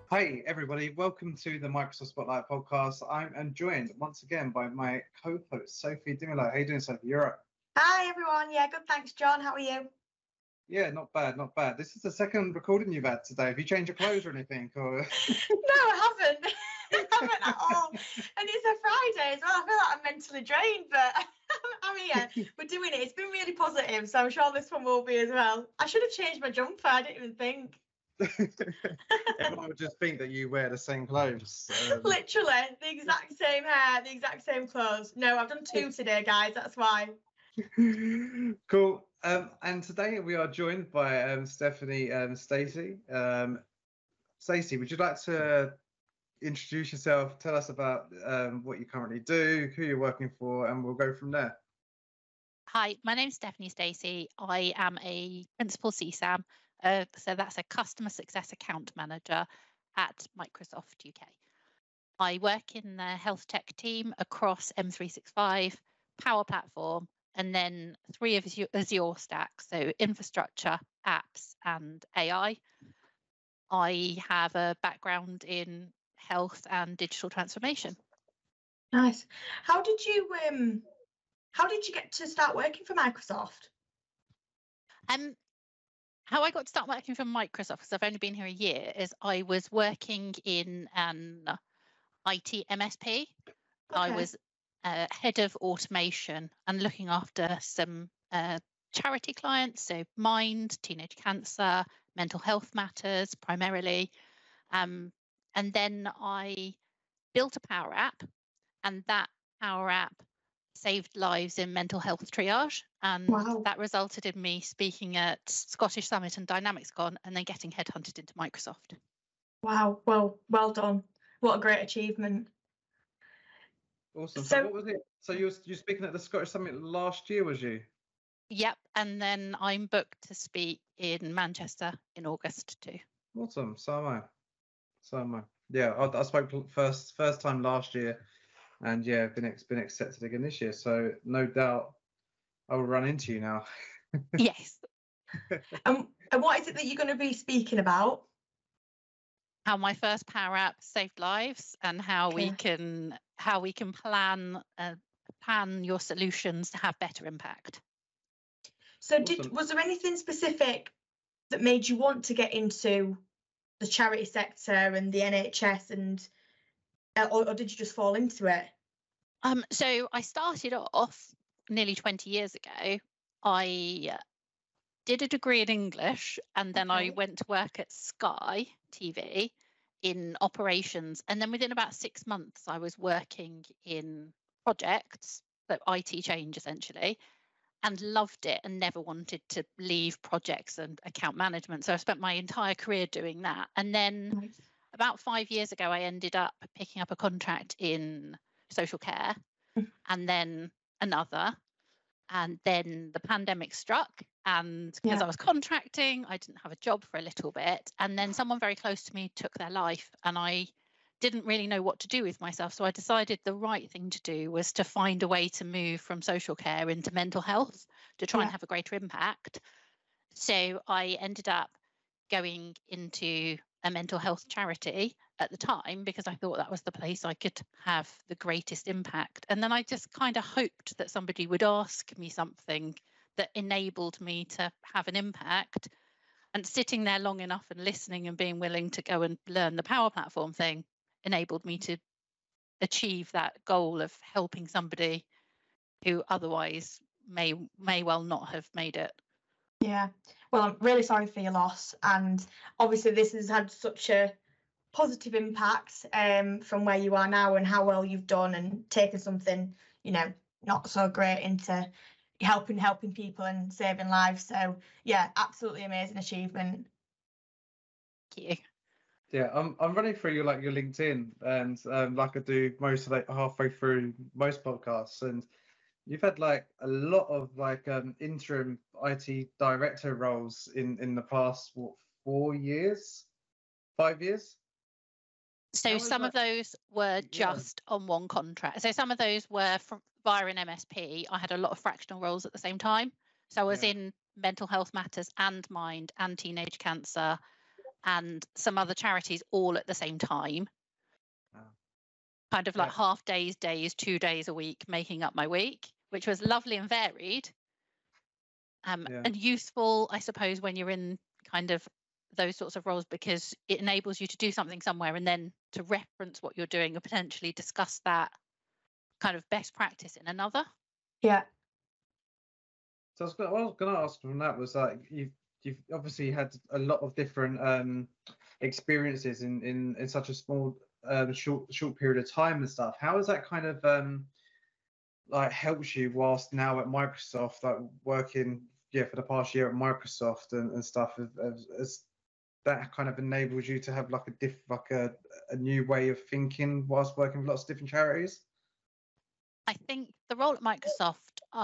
Hi, everybody. Welcome to the Microsoft Spotlight podcast. I'm joined once again by my co-host, Sophie Dimolo. How you doing, Sophie? You're right. Hi, everyone. Yeah, good. Thanks, John. How are you? Yeah, not bad, not bad. This is the second recording you've had today. Have you changed your clothes or anything? Or... No, I haven't. I haven't at all. And it's a Friday as well. I feel like I'm mentally drained, but I'm here. We're doing it. It's been really positive, so I'm sure this one will be as well. I should have changed my jumper. I didn't even think. Everyone would just think that you wear the same clothes. Literally, the exact same hair, the exact same clothes. No, I've done two today, guys. That's why. Cool. And today we are joined by Stephanie Stacey. Stacey, would you like to introduce yourself? Tell us about what you currently do, who you're working for, and we'll go from there. Hi, my name's Stephanie Stacey. I am a principal CSAM, so that's a customer success account manager at Microsoft UK. I work in the health tech team across M365, Power Platform, and then 3 of Azure stacks, so infrastructure, apps, and AI. I have a background in health and digital transformation. Nice. How did you get to start working for Microsoft? How I got to start working for Microsoft, because I've only been here a year, is I was working in an IT MSP. Okay. I was head of automation and looking after some charity clients, so Mind, teenage cancer, mental health matters primarily. And then I built a Power App, and that Power App saved lives in mental health triage. And wow. That resulted in me speaking at Scottish Summit and DynamicsCon and then getting headhunted into Microsoft. Wow. Well done. What a great achievement. Awesome. So what was it? So you were speaking at the Scottish Summit last year, was you? Yep. And then I'm booked to speak in Manchester in August too. Awesome. So am I. Yeah, I spoke first time last year, and yeah, been accepted again this year. So no doubt I will run into you now. Yes. And what is it that you're going to be speaking about? How my first Power App saved lives, and how we can plan your solutions to have better impact. So was there anything specific that made you want to get into the charity sector and the NHS, and or did you just fall into it? So I started off nearly 20 years ago. I did a degree in English, and then I went to work at Sky TV in operations. And then within about 6 months, I was working in projects, so IT change essentially, and loved it and never wanted to leave projects and account management. So I spent my entire career doing that. And then about 5 years ago, I ended up picking up a contract in social care, and then another. And then the pandemic struck, and because I was contracting, I didn't have a job for a little bit. And then someone very close to me took their life, and I didn't really know what to do with myself. So I decided the right thing to do was to find a way to move from social care into mental health to try and have a greater impact. So I ended up going into a mental health charity at the time because I thought that was the place I could have the greatest impact. And then I just kind of hoped that somebody would ask me something that enabled me to have an impact. And sitting there long enough and listening and being willing to go and learn the Power Platform thing enabled me to achieve that goal of helping somebody who otherwise may well not have made it. Yeah, well, I'm really sorry for your loss, and obviously this has had such a positive impact from where you are now and how well you've done and taken something, not so great into helping people and saving lives. So yeah, absolutely amazing achievement. Thank you. Yeah, I'm running through your LinkedIn, and like I do most of halfway through most podcasts, and you've had a lot of interim IT director roles in the past 4 years, 5 years. So some of those were just on one contract. So some of those were via an MSP. I had a lot of fractional roles at the same time. So I was in mental health matters and Mind and teenage cancer and some other charities all at the same time. Wow. Kind of like half days, 2 days a week, making up my week, which was lovely and varied. And useful, I suppose, when you're in kind of those sorts of roles, because it enables you to do something somewhere and then to reference what you're doing and potentially discuss that kind of best practice in another. Yeah. So what I was going to ask from that was like you've obviously had a lot of different experiences in such a small short period of time and stuff. How has that kind of like helps you whilst now at Microsoft, like working for the past year at Microsoft and stuff? Has that kind of enables you to have like a new way of thinking whilst working with lots of different charities? I think the role at Microsoft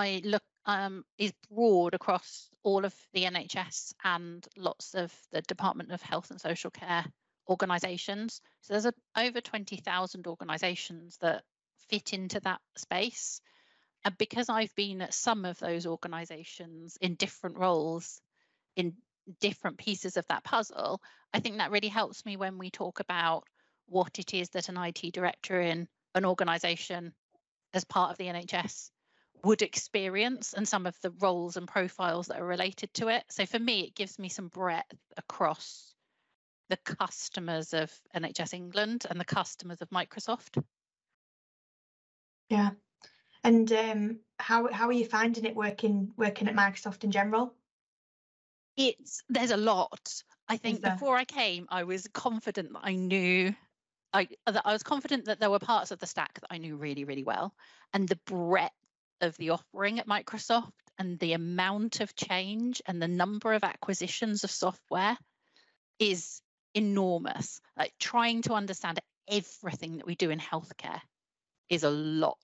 is broad across all of the NHS and lots of the Department of Health and Social Care organisations. So there's over 20,000 organisations that fit into that space. And because I've been at some of those organisations in different roles, in different pieces of that puzzle, I think that really helps me when we talk about what it is that an IT director in an organisation as part of the NHS would experience and some of the roles and profiles that are related to it. So for me, it gives me some breadth across the customers of NHS England and the customers of Microsoft. Yeah. And how are you finding it working at Microsoft in general? There's a lot. I think before I came, I was confident that I was confident that there were parts of the stack that I knew really, really well, and the breadth of the offering at Microsoft and the amount of change and the number of acquisitions of software is enormous. Like trying to understand everything that we do in healthcare is a lot.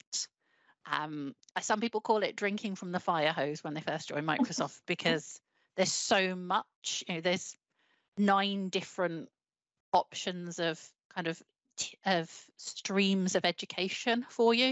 Some people call it drinking from the fire hose when they first join Microsoft because there's so much. There's 9 different options of kind of streams of education for you.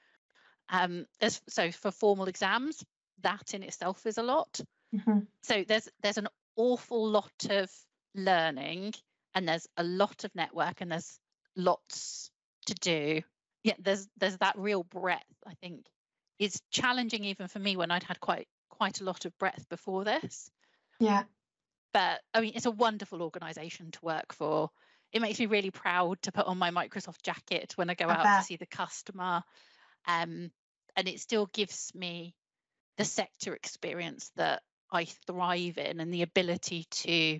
So for formal exams, that in itself is a lot. Mm-hmm. So there's an awful lot of learning, and there's a lot of network, and there's lots to do. Yeah, there's that real breadth. I think is challenging even for me when I'd had quite a lot of breadth before this. Yeah. But I mean, it's a wonderful organisation to work for. It makes me really proud to put on my Microsoft jacket when I go out to see the customer. And it still gives me the sector experience that I thrive in and the ability to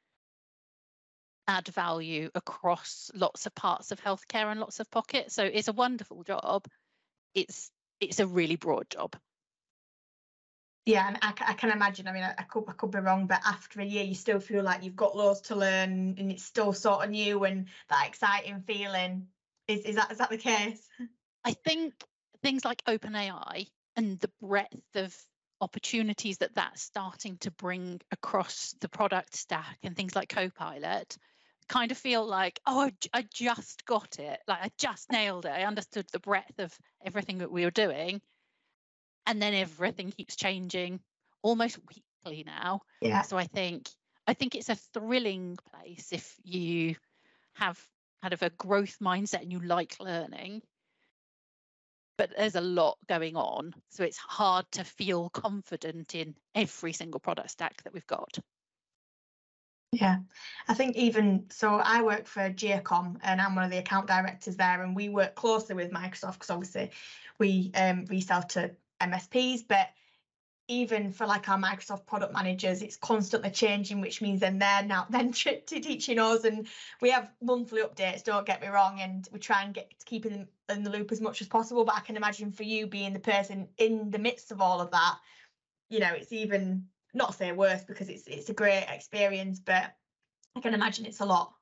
add value across lots of parts of healthcare and lots of pockets. So it's a wonderful job. It's a really broad job. Yeah, and I can imagine. I mean, I could be wrong, but after a year, you still feel like you've got loads to learn, and it's still sort of new and that exciting feeling. Is that the case? I think things like OpenAI and the breadth of opportunities that's starting to bring across the product stack and things like Copilot kind of feel like, oh, I just got it. Like I just nailed it. I understood the breadth of everything that we were doing. And then everything keeps changing almost weekly now. Yeah. So I think it's a thrilling place if you have kind of a growth mindset and you like learning. But there's a lot going on. So it's hard to feel confident in every single product stack that we've got. Yeah, I think even so, I work for Geocom and I'm one of the account directors there, and we work closely with Microsoft because obviously we resell to MSPs, but even for like our Microsoft product managers, it's constantly changing, which means then they're now teaching us, and we have monthly updates, don't get me wrong, and we try and get to keep in the loop as much as possible. But I can imagine for you being the person in the midst of all of that, it's even, not say worse because it's a great experience, but I can imagine it's a lot.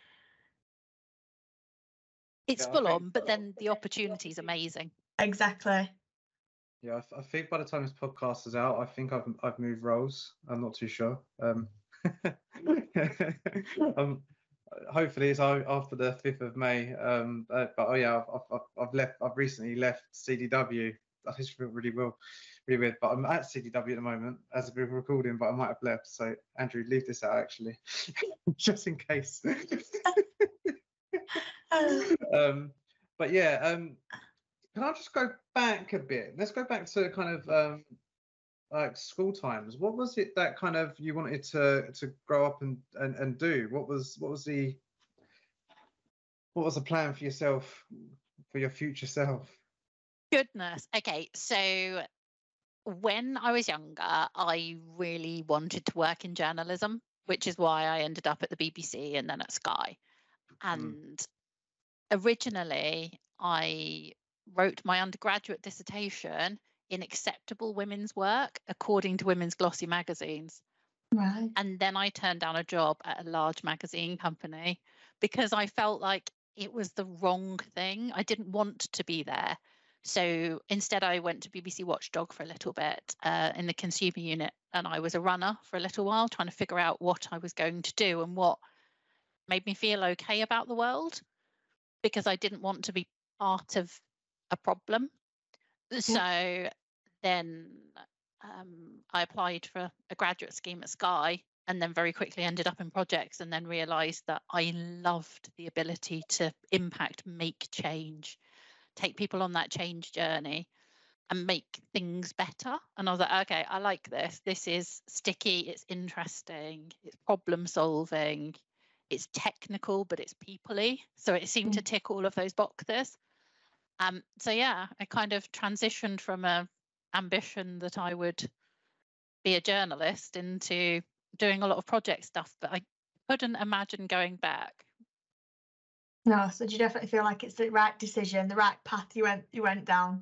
It's full on, but then the opportunity is amazing. Exactly. Yeah, I think by the time this podcast is out, I think I've moved roles. I'm not too sure. Hopefully it's after the 5th of May. But I've recently left CDW I just feel really weird. But I'm at CDW at the moment as we're recording, but I might have left. So Andrew, leave this out actually, just in case. But yeah, can I just go back a bit? Let's go back to kind of like school times. What was it that kind of you wanted to grow up and do? What was the plan for yourself, for your future self? Goodness. Okay, so when I was younger, I really wanted to work in journalism, which is why I ended up at the BBC and then at Sky. And originally, I wrote my undergraduate dissertation in acceptable women's work according to women's glossy magazines. Right. And then I turned down a job at a large magazine company because I felt like it was the wrong thing. I didn't want to be there. So instead, I went to BBC Watchdog for a little bit in the consumer unit, and I was a runner for a little while, trying to figure out what I was going to do and what made me feel okay about the world, because I didn't want to be part of a problem. So then I applied for a graduate scheme at Sky, and then very quickly ended up in projects, and then realised that I loved the ability to impact, make change, take people on that change journey and make things better. And I was like, okay, I like this. This is sticky, it's interesting, it's problem solving, it's technical, but it's people-y. So it seemed to tick all of those boxes. So yeah, I kind of transitioned from a ambition that I would be a journalist into doing a lot of project stuff, but I couldn't imagine going back. No, so do you definitely feel like it's the right decision, the right path you went down?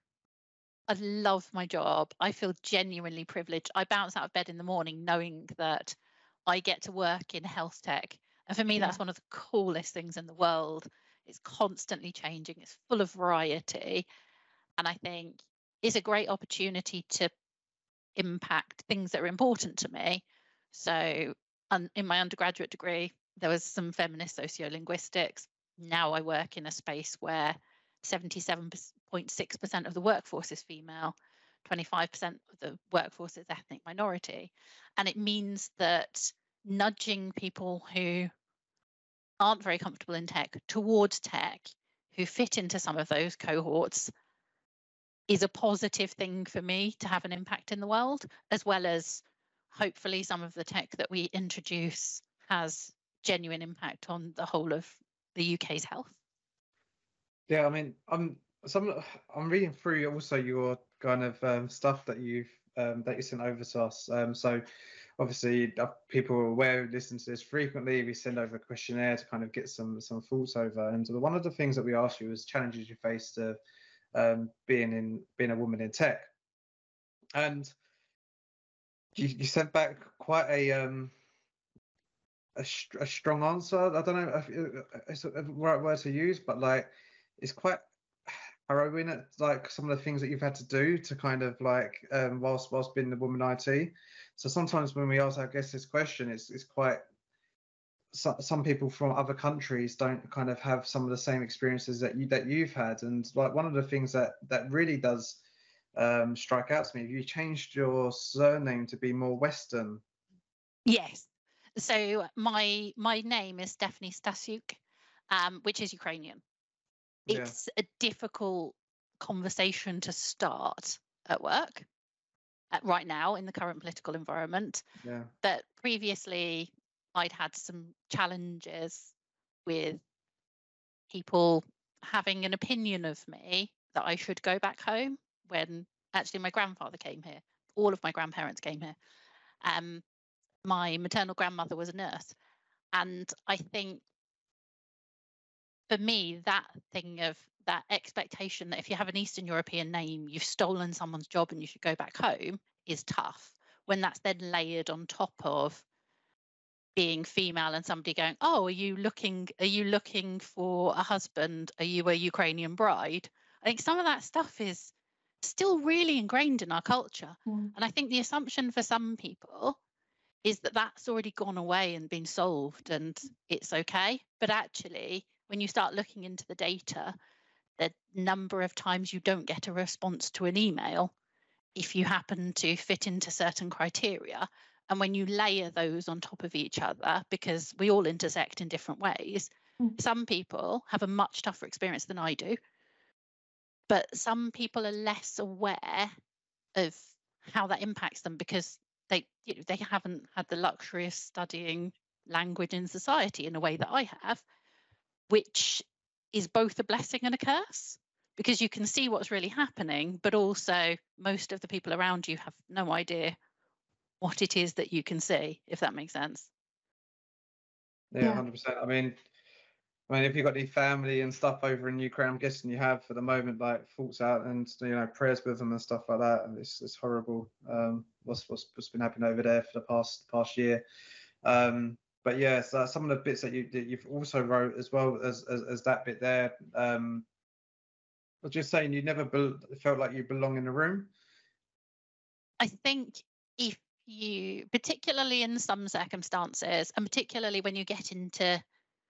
I love my job. I feel genuinely privileged. I bounce out of bed in the morning knowing that I get to work in health tech. And for me, that's one of the coolest things in the world. It's constantly changing. It's full of variety. And I think it's a great opportunity to impact things that are important to me. So in my undergraduate degree, there was some feminist sociolinguistics. Now I work in a space where 77.6% of the workforce is female, 25% of the workforce is ethnic minority. And it means that nudging people who aren't very comfortable in tech towards tech, who fit into some of those cohorts, is a positive thing for me to have an impact in the world, as well as hopefully some of the tech that we introduce has genuine impact on the whole of the UK's health. Yeah, I mean, I'm reading through also your kind of stuff that you sent over to us. So obviously people are aware who listen to this frequently. We send over a questionnaire to kind of get some thoughts over. And one of the things that we asked you was challenges you faced being a woman in tech. And you sent back quite a strong answer. I don't know if it's the right word to use, but like it's quite harrowing at like some of the things that you've had to do to kind of like whilst being the woman IT. So sometimes when we ask, I guess, this question, it's quite some people from other countries don't kind of have some of the same experiences that you've had. And like one of the things that really does strike out to me, you changed your surname to be more Western. Yes. So my name is Stephanie Stasiuk, which is Ukrainian. It's a difficult conversation to start at work right now in the current political environment. Yeah. But previously, I'd had some challenges with people having an opinion of me that I should go back home, when actually my grandfather came here. All of my grandparents came here. My maternal grandmother was a nurse. And I think for me, that thing of that expectation that if you have an Eastern European name, you've stolen someone's job and you should go back home is tough. When that's then layered on top of being female and somebody going, oh, are you looking for a husband? Are you a Ukrainian bride? I think some of that stuff is still really ingrained in our culture. And I think the assumption for some people is that that's already gone away and been solved and it's okay. But actually, when you start looking into the data, the number of times you don't get a response to an email if you happen to fit into certain criteria. And when you layer those on top of each other, because we all intersect in different ways, some people have a much tougher experience than I do, but some people are less aware of how that impacts them because they haven't had the luxury of studying language in society in a way that I have, which is both a blessing and a curse, because you can see what's really happening, but also most of the people around you have no idea what it is that you can see, if that makes sense. Yeah, 100%. I mean, if you've got any family and stuff over in Ukraine, I'm guessing you have for the moment, like thoughts out and prayers with them and stuff like that. And it's horrible. What's been happening over there for the past year. But yeah, so some of the bits that you've also wrote as well as that bit there. I was just saying you never felt like you belong in the room. I think if you, particularly in some circumstances, and particularly when you get into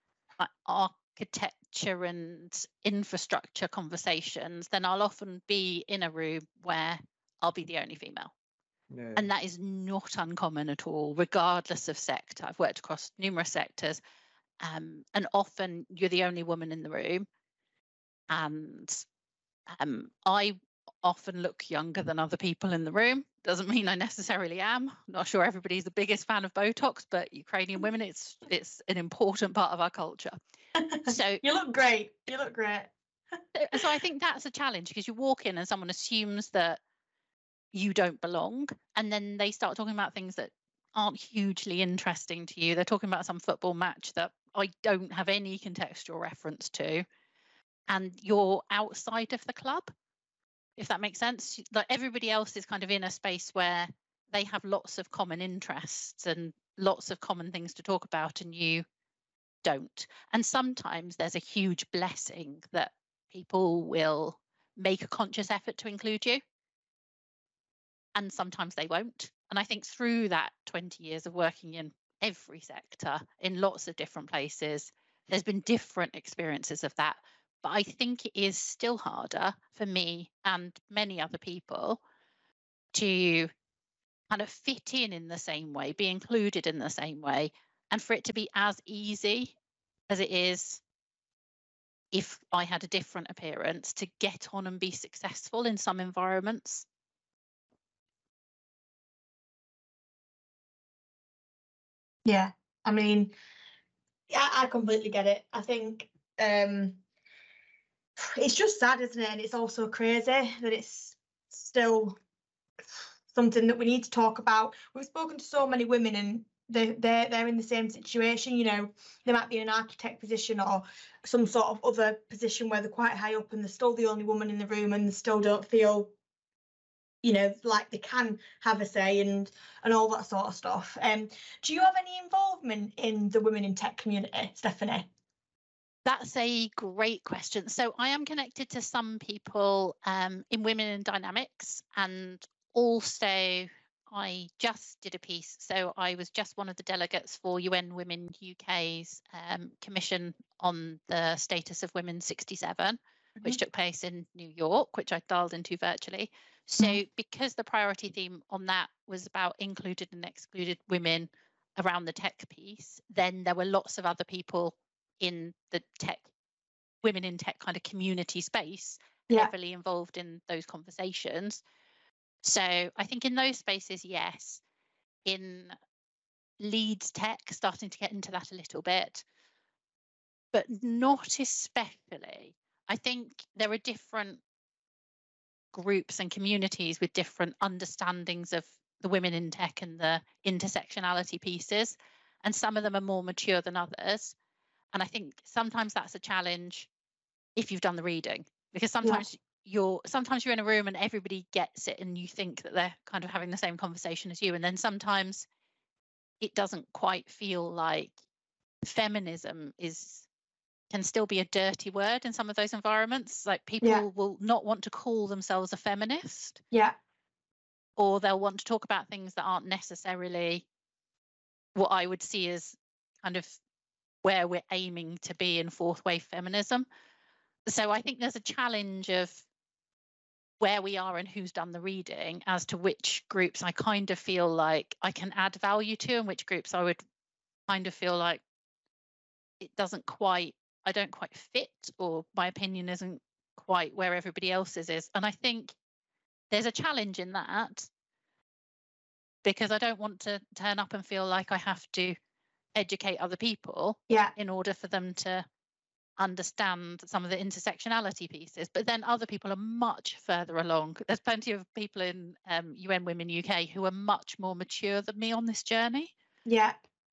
architecture and infrastructure conversations, then I'll often be in a room where I'll be the only female. Yeah. And that is not uncommon at all, regardless of sector. I've worked across numerous sectors, and often you're the only woman in the room. And I often look younger than other people in the room. Doesn't mean I necessarily am. I'm not sure everybody's the biggest fan of Botox, but Ukrainian women, it's an important part of our culture. So you look great. You look great. So I think that's a challenge, because you walk in and someone assumes that you don't belong, and then they start talking about things that aren't hugely interesting to you. They're talking about some football match that I don't have any contextual reference to, and you're outside of the club, if that makes sense. Like, everybody else is kind of in a space where they have lots of common interests and lots of common things to talk about, and you don't. And sometimes there's a huge blessing that people will make a conscious effort to include you, and sometimes they won't. And I think through that 20 years of working in every sector, in lots of different places, there's been different experiences of that. But I think it is still harder for me and many other people to kind of fit in the same way, be included in the same way, and for it to be as easy as it is if I had a different appearance to get on and be successful in some environments. Yeah, I mean, I completely get it. I think it's just sad, isn't it? And it's also crazy that it's still something that we need to talk about. We've spoken to so many women, and they're in the same situation. They might be in an architect position or some sort of other position where they're quite high up, and they're still the only woman in the room, and they still don't feel like they can have a say and all that sort of stuff. Do you have any involvement in the women in tech community, Stephanie? That's a great question. So I am connected to some people in Women in Dynamics, and also I just did a piece. So I was just one of the delegates for UN Women UK's commission on the status of women 67, which took place in New York, which I dialed into virtually. So because the priority theme on that was about included and excluded women around the tech piece, then there were lots of other people in the tech, women in tech kind of community space, heavily involved in those conversations. So I think in those spaces, yes. In Leeds Tech, starting to get into that a little bit, but not especially. I think there are different groups and communities with different understandings of the women in tech and the intersectionality pieces, and some of them are more mature than others. And I think sometimes that's a challenge if you've done the reading, because sometimes you're in a room and everybody gets it and you think that they're kind of having the same conversation as you, and then sometimes it doesn't quite feel like feminism can still be a dirty word in some of those environments. Like, people will not want to call themselves a feminist. Yeah. Or they'll want to talk about things that aren't necessarily what I would see as kind of where we're aiming to be in fourth wave feminism. So I think there's a challenge of where we are and who's done the reading as to which groups I kind of feel like I can add value to, and which groups I would kind of feel like it doesn't quite, I don't quite fit, or my opinion isn't quite where everybody else's is. And I think there's a challenge in that, because I don't want to turn up and feel like I have to educate other people in order for them to understand some of the intersectionality pieces. But then other people are much further along. There's plenty of people in UN Women UK who are much more mature than me on this journey. Yeah.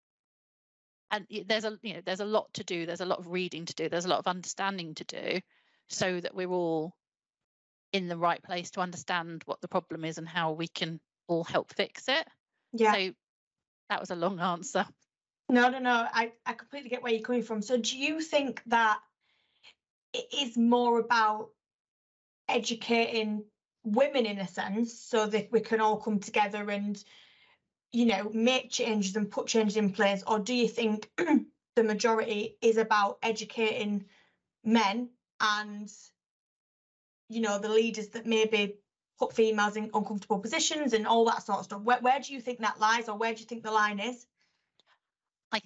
And there's a lot to do. There's a lot of reading to do. There's a lot of understanding to do, so that we're all in the right place to understand what the problem is and how we can all help fix it. Yeah. So that was a long answer. No. I completely get where you're coming from. So do you think that it is more about educating women in a sense, so that we can all come together and, you know, make changes and put changes in place? Or do you think the majority is about educating men and, you know, the leaders that maybe put females in uncomfortable positions and all that sort of stuff? Where do you think that lies, or where do you think the line is? I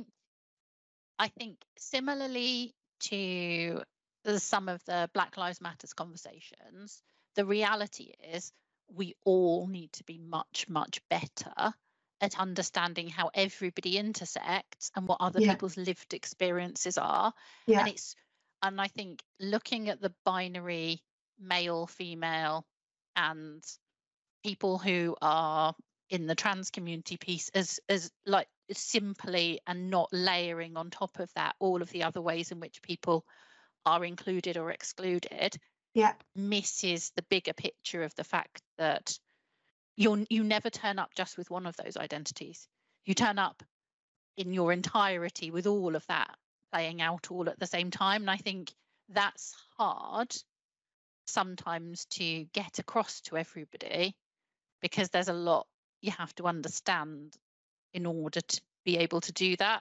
think similarly to some of the Black Lives Matters conversations, the reality is we all need to be much, much better at understanding how everybody intersects and what other people's lived experiences are. And I think looking at the binary male, female, and people who are in the trans community piece as like simply, and not layering on top of that all of the other ways in which people are included or excluded, misses the bigger picture of the fact that you never turn up just with one of those identities. You turn up in your entirety with all of that playing out all at the same time. And I think that's hard sometimes to get across to everybody, because there's a lot you have to understand in order to be able to do that.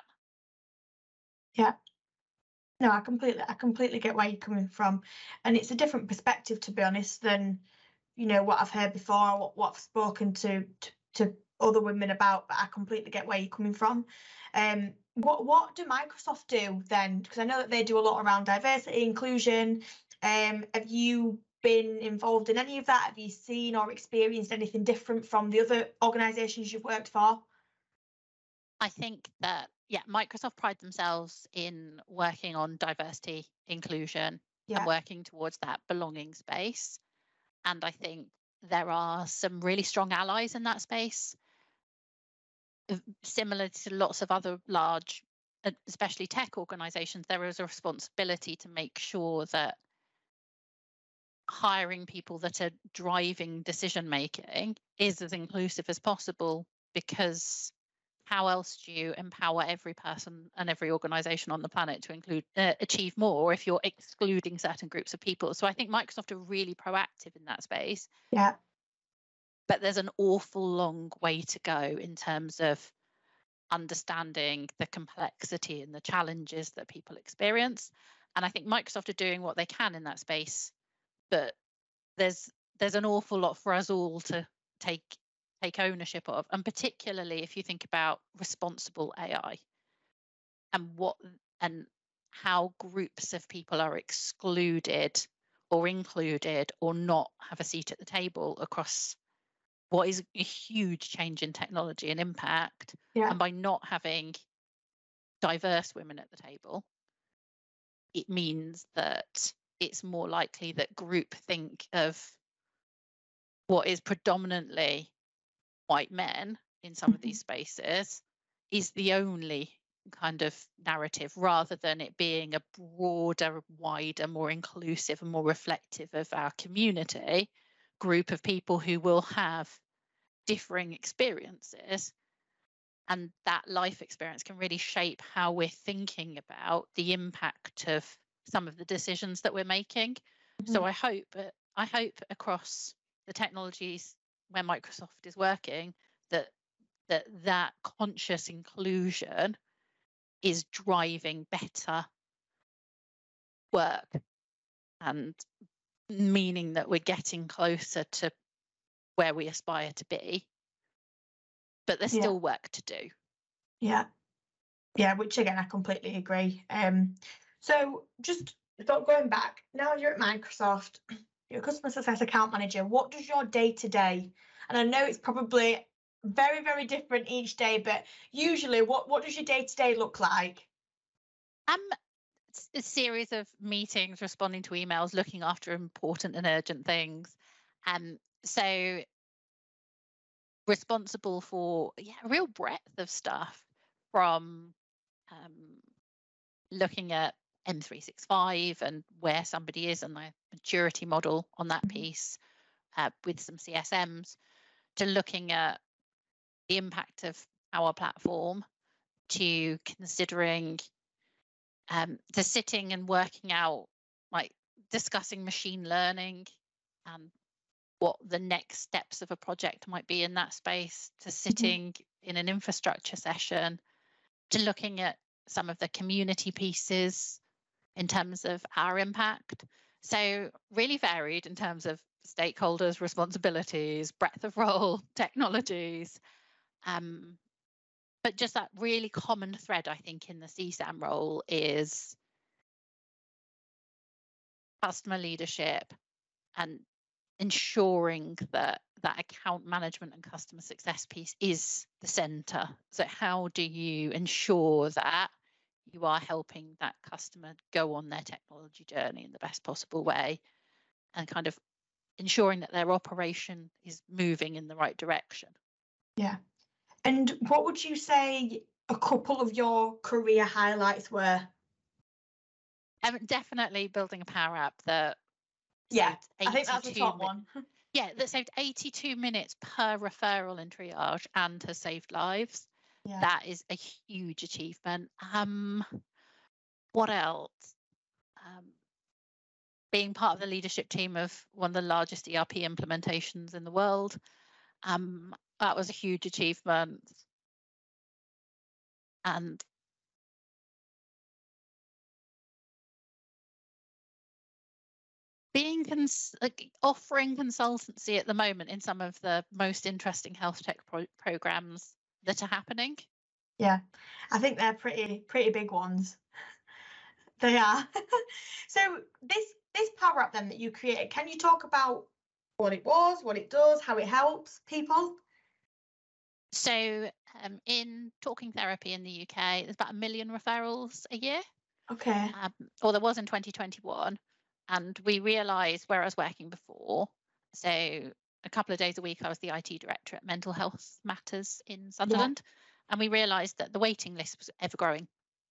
Yeah. No, I completely get where you're coming from. And it's a different perspective, to be honest, than, you know, what I've heard before, what I've spoken to other women about, but I completely get where you're coming from. What do Microsoft do then? Because I know that they do a lot around diversity, inclusion. Have you been involved in any of that? Have you seen or experienced anything different from the other organisations you've worked for? I think that, Microsoft pride themselves in working on diversity, inclusion, and working towards that belonging space. And I think there are some really strong allies in that space. Similar to lots of other large, especially tech organizations, there is a responsibility to make sure that hiring people that are driving decision making is as inclusive as possible, because how else do you empower every person and every organization on the planet to achieve more if you're excluding certain groups of people? So I think Microsoft are really proactive in that space. But there's an awful long way to go in terms of understanding the complexity and the challenges that people experience. And I think Microsoft are doing what they can in that space, but there's an awful lot for us all to take ownership of, and particularly if you think about responsible AI and how groups of people are excluded or included or not have a seat at the table across what is a huge change in technology and impact. And by not having diverse women at the table, it means that it's more likely that groupthink of what is predominantly white men in some of these spaces is the only kind of narrative, rather than it being a broader, wider, more inclusive and more reflective of our community group of people who will have differing experiences. And that life experience can really shape how we're thinking about the impact of some of the decisions that we're making. So I hope across the technologies where Microsoft is working, that conscious inclusion is driving better work and meaning that we're getting closer to where we aspire to be, but there's still work to do. Yeah, which again, I completely agree. So just going back, now you're at Microsoft, you're a customer success account manager. What does your day-to-day, and I know it's probably very, very different each day, but usually what does your day-to-day look like? It's a series of meetings, responding to emails, looking after important and urgent things. So responsible for a real breadth of stuff, from looking at M365 and where somebody is and the maturity model on that piece, with some CSMs, to looking at the impact of our platform, to considering to sitting and working out, like discussing machine learning and what the next steps of a project might be in that space, to sitting in an infrastructure session, to looking at some of the community pieces in terms of our impact. So really varied in terms of stakeholders, responsibilities, breadth of role, technologies. But just that really common thread, I think, in the CSAM role is customer leadership and ensuring that that account management and customer success piece is the center. So how do you ensure that you are helping that customer go on their technology journey in the best possible way, and kind of ensuring that their operation is moving in the right direction? Yeah. And what would you say a couple of your career highlights were? Definitely building a Power App that I think that's the top one. That saved 82 minutes per referral in triage and has saved lives. That is a huge achievement. What else? Being part of the leadership team of one of the largest ERP implementations in the world. That was a huge achievement. And offering consultancy at the moment in some of the most interesting health tech programs that are happening. Yeah, I think they're pretty big ones. They are. So this Power App then that you created, can you talk about what it was, what it does, how it helps people? So in talking therapy in the UK, there's about 1 million referrals a year. Okay. Or there was in 2021. And we realised where I was working before. So a couple of days a week, I was the IT director at Mental Health Matters in Sunderland. And we realised that the waiting list was ever growing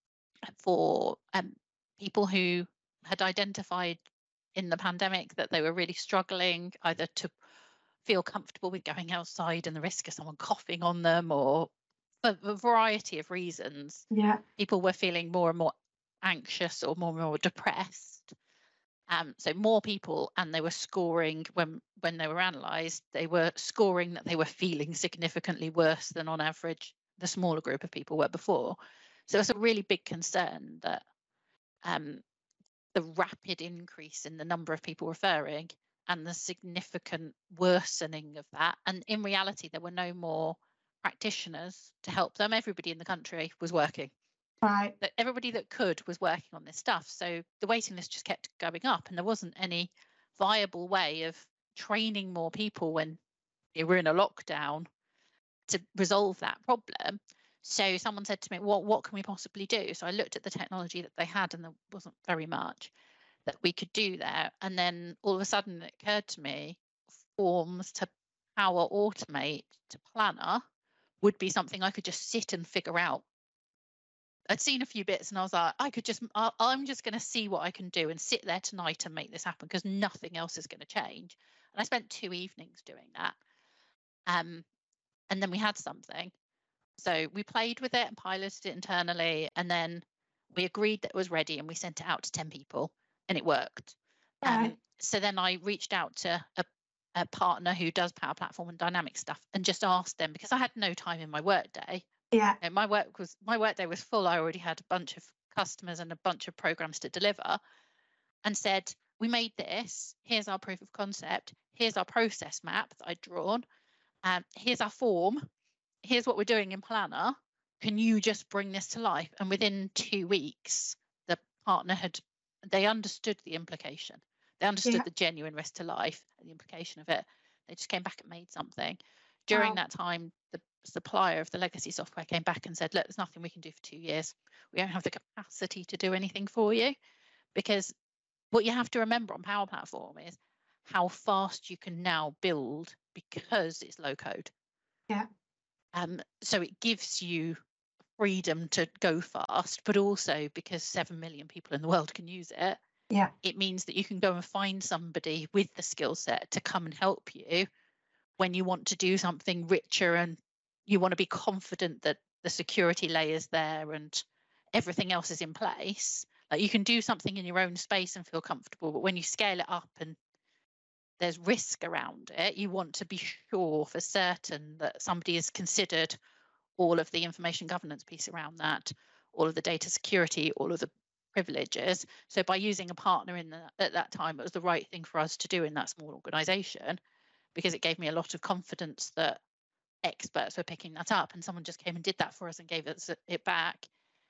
for people who had identified in the pandemic that they were really struggling either to feel comfortable with going outside and the risk of someone coughing on them, or for a variety of reasons. People were feeling more and more anxious or more and more depressed. So more people, and they were scoring when they were analysed, they were scoring that they were feeling significantly worse than on average the smaller group of people were before. So it's a really big concern that the rapid increase in the number of people referring and the significant worsening of that. And in reality, there were no more practitioners to help them. Everybody in the country was working. Right. That everybody that could was working on this stuff. So the waiting list just kept going up, and there wasn't any viable way of training more people when they were in a lockdown to resolve that problem. So someone said to me, what can we possibly do? So I looked at the technology that they had, and there wasn't very much that we could do there. And then all of a sudden it occurred to me, forms to Power Automate to Planner would be something I could just sit and figure out. I'd seen a few bits and I was like, I'm just going to see what I can do and sit there tonight and make this happen, because nothing else is going to change. And I spent 2 evenings doing that. And then we had something. So we played with it and piloted it internally. And then we agreed that it was ready, and we sent it out to 10 people, and it worked. So then I reached out to a partner who does Power Platform and dynamic stuff, and just asked them, because I had no time in my work day. And my work day was full. I already had a bunch of customers and a bunch of programs to deliver, and said, we made this, here's our proof of concept, here's our process map that I'd drawn, here's our form, here's what we're doing in Planner, can you just bring this to life? And within 2 weeks, the partner they understood the implication. They understood the genuine risk to life and the implication of it. They just came back and made something. During that time, the supplier of the legacy software came back and said, look, there's nothing we can do for 2 years. We don't have the capacity to do anything for you. Because what you have to remember on Power Platform is how fast you can now build because it's low code. Yeah. So it gives you freedom to go fast, but also because 7 million people in the world can use it. Yeah. It means that you can go and find somebody with the skill set to come and help you when you want to do something richer and you want to be confident that the security layer's there and everything else is in place. Like, you can do something in your own space and feel comfortable, but when you scale it up and there's risk around it, you want to be sure for certain that somebody has considered all of the information governance piece around that, all of the data security, all of the privileges. So by using a partner at that time, it was the right thing for us to do in that small organization, because it gave me a lot of confidence that experts were picking that up, and someone just came and did that for us and gave us it back.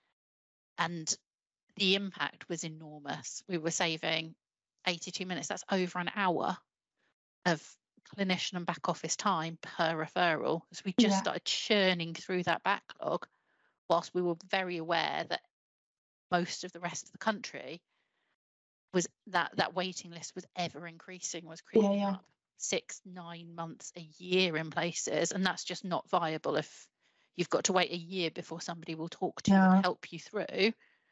And the impact was enormous. We were saving 82 minutes. That's over an hour of clinician and back office time per referral, as we just started churning through that backlog, whilst we were very aware that most of the rest of the country was that waiting list was ever increasing, was creeping up 6-9 months a year in places, and that's just not viable. If you've got to wait a year before somebody will talk to you and help you through,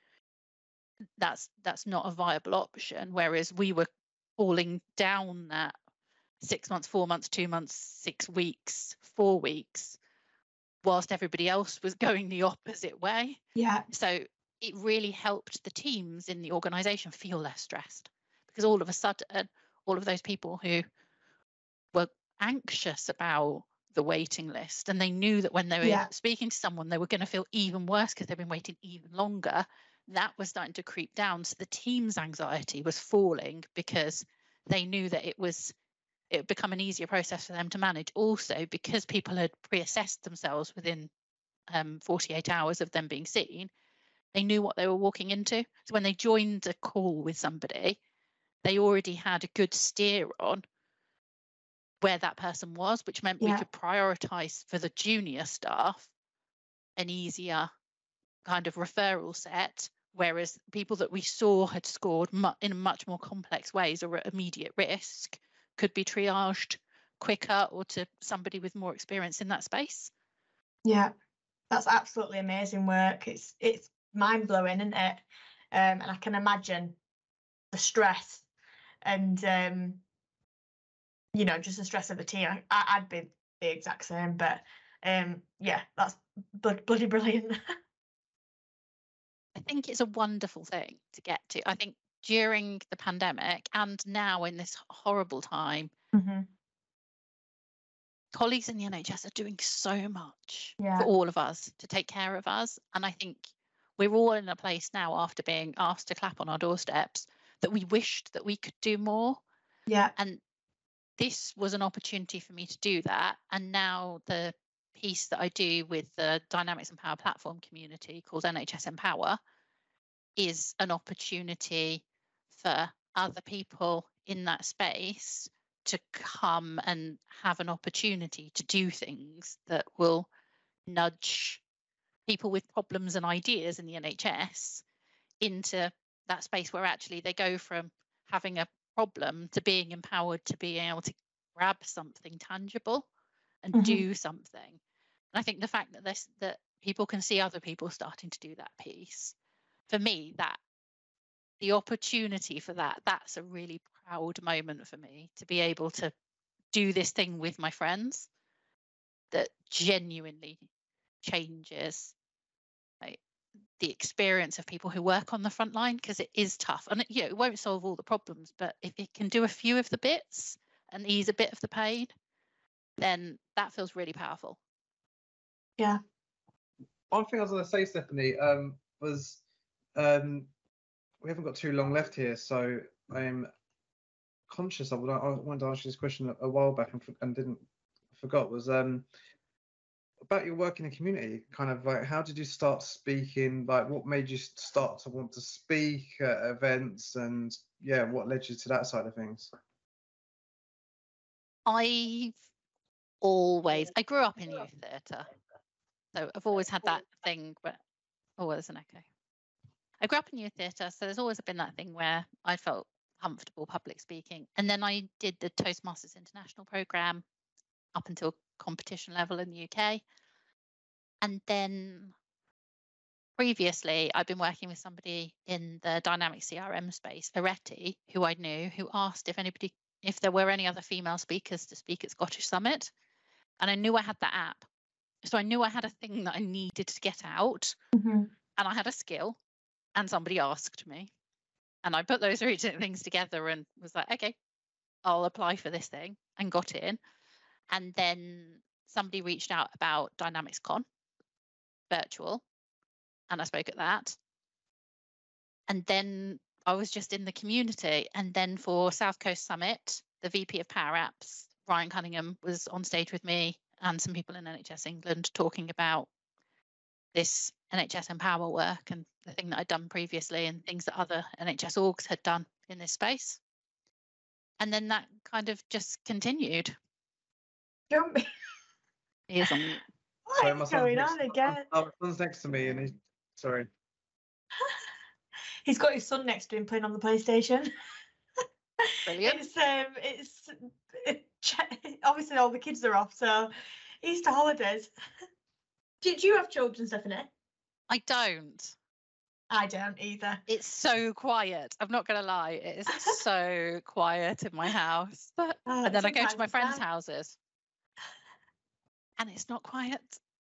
that's not a viable option. Whereas we were falling down that 6 months, 4 months, 2 months, 6 weeks, 4 weeks, whilst everybody else was going the opposite way. Yeah. So it really helped the teams in the organization feel less stressed, because all of a sudden, all of those people who were anxious about the waiting list, and they knew that when they were speaking to someone, they were going to feel even worse because they've been waiting even longer, that was starting to creep down. So the team's anxiety was falling because they knew that it would become an easier process for them to manage. Also, because people had pre-assessed themselves within 48 hours of them being seen, they knew what they were walking into. So when they joined a call with somebody, they already had a good steer on where that person was, which meant we could prioritize for the junior staff an easier kind of referral set, whereas people that we saw had scored in much more complex ways or at immediate risk could be triaged quicker or to somebody with more experience in that space. Yeah, that's absolutely amazing work. It's mind-blowing, isn't it? And I can imagine the stress and just the stress of the team. I'd be the exact same, but that's bloody brilliant. I think it's a wonderful thing to get to. I think during the pandemic and now in this horrible time, colleagues in the NHS are doing so much for all of us to take care of us. And I think we're all in a place now, after being asked to clap on our doorsteps, that we wished that we could do more. Yeah. And this was an opportunity for me to do that. And now the piece that I do with the Dynamics and Power Platform community called NHS Empower is an opportunity for other people in that space to come and have an opportunity to do things that will nudge people with problems and ideas in the NHS into that space where actually they go from having a problem to being empowered to being able to grab something tangible and do something. And I think the fact that people can see other people starting to do that piece, for me, that the opportunity for that's a really proud moment for me, to be able to do this thing with my friends that genuinely changes the experience of people who work on the front line, because it is tough and it won't solve all the problems, but if it can do a few of the bits and ease a bit of the pain, then that feels really powerful. Yeah. One thing I was going to say, Stephanie, was we haven't got too long left here, so conscious of. I wanted to ask you this question a while back and forgot was about your work in the community. Kind of like, how did you start speaking? Like, what made you start to want to speak at events, and yeah, what led you to that side of things? I grew up in youth theatre, so I've always had that thing. But there's an echo. I grew up in youth theatre, so there's always been that thing where I felt comfortable public speaking. And then I did the Toastmasters International programme up until competition level in the UK. And then previously, I've been working with somebody in the dynamic CRM space, Areti, who I knew, who asked if there were any other female speakers to speak at Scottish Summit. And I knew I had that app. So I knew I had a thing that I needed to get out. Mm-hmm. And I had a skill. And somebody asked me. And I put those three things together and was like, okay, I'll apply for this thing, and got in. And then somebody reached out about Dynamics Con, virtual, and I spoke at that. And then I was just in the community. And then for South Coast Summit, the VP of Power Apps, Ryan Cunningham, was on stage with me and some people in NHS England talking about this NHS Empower work and the thing that I'd done previously and things that other NHS orgs had done in this space. And then that kind of just continued. He is on mute. What is going on again? My son's next to me, and he's sorry. He's got his son next to him playing on the PlayStation. Brilliant. It's obviously all the kids are off, so Easter holidays. Do you have children, Stephanie? I don't. I don't either. It's so quiet. I'm not going to lie. It is so quiet in my house. And then I go to my friends' houses. And it's not quiet.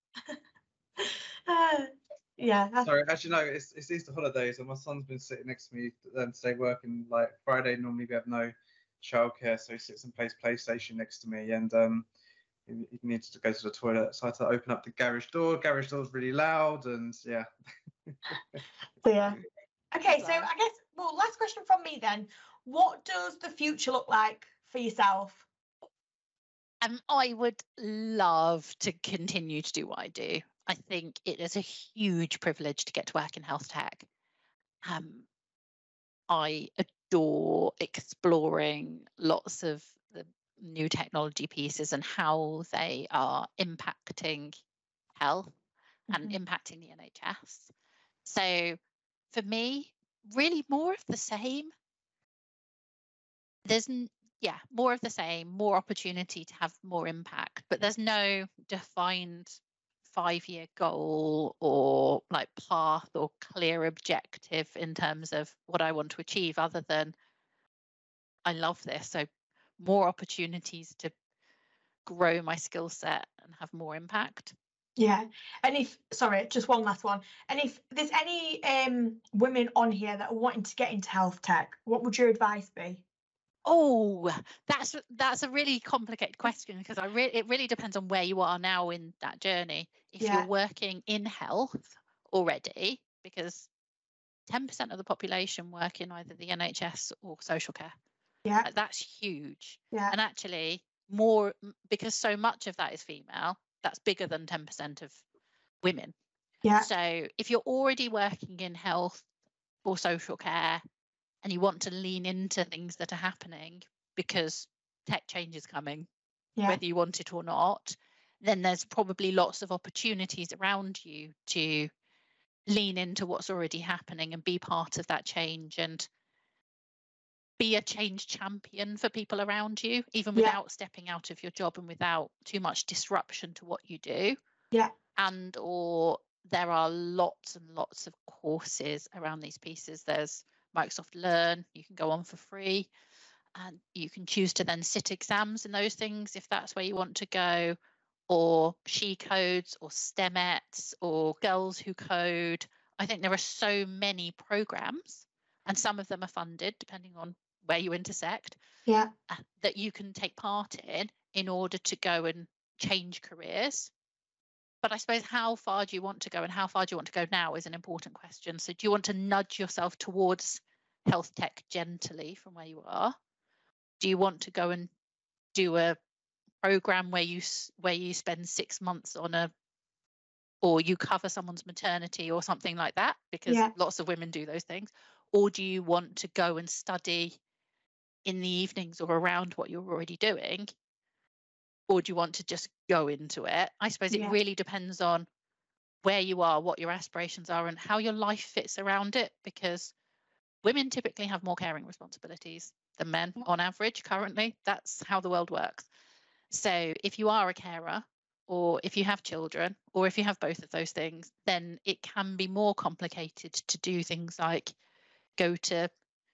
Yeah. Sorry, as you know, it's Easter holidays, and my son's been sitting next to me today working. Like Friday, normally we have no childcare, so he sits and plays PlayStation next to me, and he needs to go to the toilet, so I had to open up the garage door. Garage door's really loud, and yeah. Yeah. Okay, so I guess, well, last question from me then. What does the future look like for yourself? I would love to continue to do what I do. I think it is a huge privilege to get to work in health tech. I adore exploring lots of the new technology pieces and how they are impacting health and impacting the NHS. So for me, really more of the same. There's more of the same, more opportunity to have more impact, but there's no defined 5-year goal or like path or clear objective in terms of what I want to achieve, other than I love this. So more opportunities to grow my skill set and have more impact. Yeah. And just one last one. And if there's any women on here that are wanting to get into health tech, what would your advice be? Oh, that's a really complicated question, because it really depends on where you are now in that journey. If you're working in health already, because 10% of the population work in either the NHS or social care. Yeah. That's huge. Yeah. And actually more, because so much of that is female, that's bigger than 10% of women. Yeah. So if you're already working in health or social care, and you want to lean into things that are happening because tech change is coming, whether you want it or not, then there's probably lots of opportunities around you to lean into what's already happening and be part of that change and be a change champion for people around you, even without stepping out of your job and without too much disruption to what you do. Yeah. And or there are lots and lots of courses around these pieces. There's Microsoft Learn, you can go on for free, and you can choose to then sit exams in those things if that's where you want to go, or She Codes or STEMETs or Girls Who Code. I think there are so many programs, and some of them are funded depending on where you intersect, that you can take part in order to go and change careers. But I suppose how far do you want to go and how far do you want to go now is an important question. So do you want to nudge yourself towards health tech gently from where you are? Do you want to go and do a program where you spend 6 months or you cover someone's maternity or something like that, because lots of women do those things? Or do you want to go and study in the evenings or around what you're already doing? Or do you want to just go into it? I suppose it really depends on where you are, what your aspirations are, and how your life fits around it, because women typically have more caring responsibilities than men on average currently. That's how the world works. So if you are a carer, or if you have children, or if you have both of those things, then it can be more complicated to do things like go to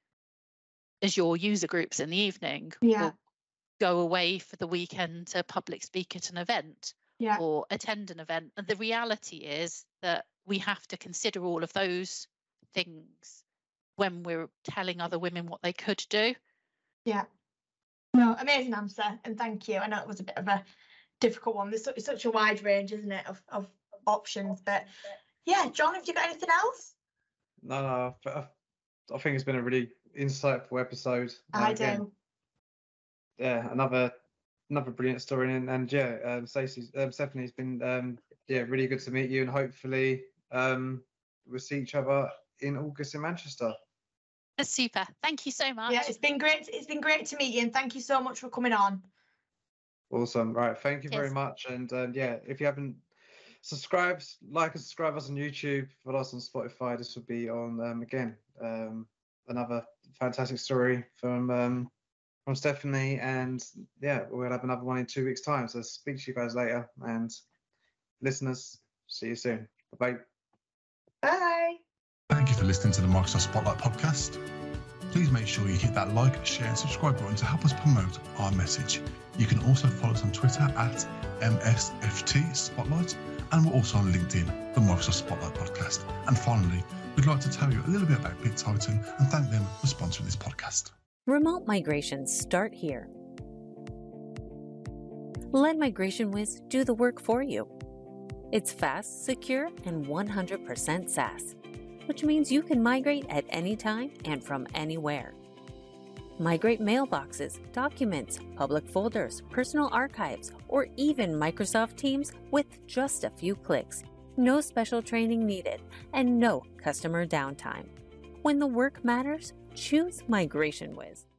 Azure user groups in the evening, or go away for the weekend to public speak at an event, or attend an event. And the reality is that we have to consider all of those things when we're telling other women what they could do. Yeah. No, amazing answer, and thank you. I know it was a bit of a difficult one. There's such a wide range, isn't it, of options. But yeah, John, have you got anything else? No, I think it's been a really insightful episode. I do. Yeah, another brilliant story, and Stephanie's been really good to meet you, and hopefully we'll see each other in August in Manchester. That's super. Thank you so much. Yeah, it's been great. It's been great to meet you, and thank you so much for coming on. Awesome. Right, thank you very much. And if you haven't subscribed, like and subscribe us on YouTube, follow us on Spotify. This will be on again another fantastic story from Stephanie, and we'll have another one in 2 weeks' time. So speak to you guys later, and listeners, see you soon. Bye. Bye. Thank you for listening to the Microsoft Spotlight podcast. Please make sure you hit that like, share and subscribe button to help us promote our message. You can also follow us on Twitter at MSFT Spotlight, and we're also on LinkedIn, the Microsoft Spotlight podcast. And finally, we'd like to tell you a little bit about BitTitan and thank them for sponsoring this podcast. Remote migrations start here. Let MigrationWiz do the work for you. It's fast, secure, and 100% SaaS, which means you can migrate at any time and from anywhere. Migrate mailboxes, documents, public folders, personal archives, or even Microsoft Teams with just a few clicks. No special training needed and no customer downtime. When the work matters, choose MigrationWiz.